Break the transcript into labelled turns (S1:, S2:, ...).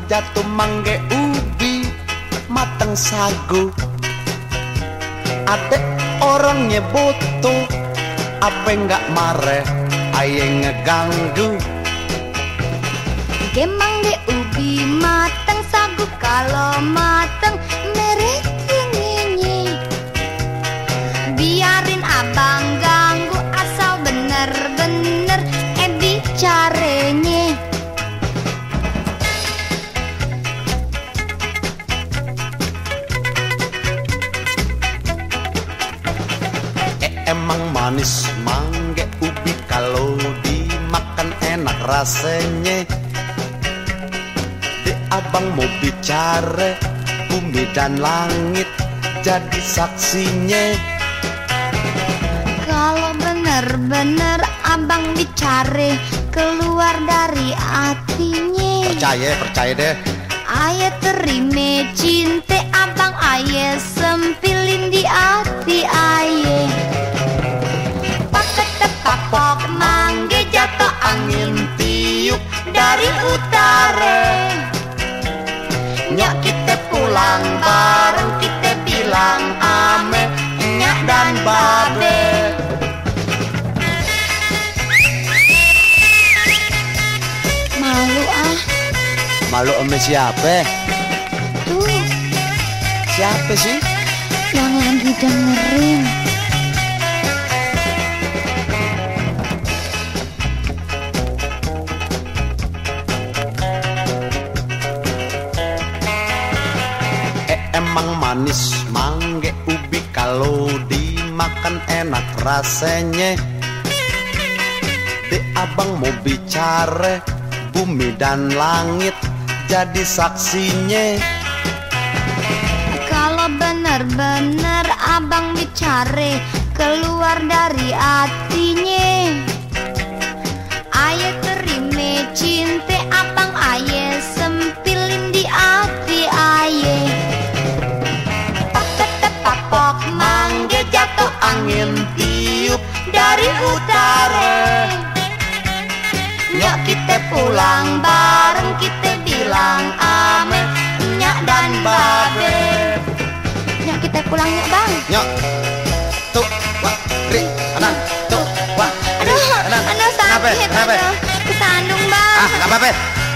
S1: jatuh mangge ubi mateng sagu. Adek orangnya butuh, apa enggak mare aye ngeganggu.
S2: Mangge ubi mateng sagu, kalau mateng merek nyenyi. Biarin abang ganggu, asal bener-bener bicaranya.
S1: Emang manis mangge ubi, kalau dimakan enak rasanya. Abang mau bicara, bumi dan langit jadi saksinya.
S2: Kalau bener-bener abang bicara keluar dari hatinya.
S1: Percaya deh.
S2: Aye terima cinta abang, aye sempilin di hati aye. Paket tepapok mangge jatuh angin tiup dari utara.
S1: Nyak kita pulang bareng, kita bilang ame nyak dan babe.
S2: Malu ah.
S1: Malu ame siapa?
S2: Tuh,
S1: Siapa sih?
S2: yang lagi dengerin.
S1: Emang manis mangge ubi, kalau dimakan enak rasanya. Abang mau bicara, bumi dan langit jadi saksinya.
S2: Kalau bener-bener abang bicara keluar dari hatinya, aye terima cinta abang, aye sempilin di hati aye. Tepapok mangge jatuh angin tiup dari utara. Nyak kita pulang bareng, kita bilang ame nyak dan babe. Nyak kita pulang yuk bang.
S1: Nyak, tuh, wah, kri, kanan, tuh, wah, kri, kanan.
S2: Aduh sakit,
S1: Kenapa?
S2: aduh. Kesandung bang.
S1: Ah, nggak apa-apa.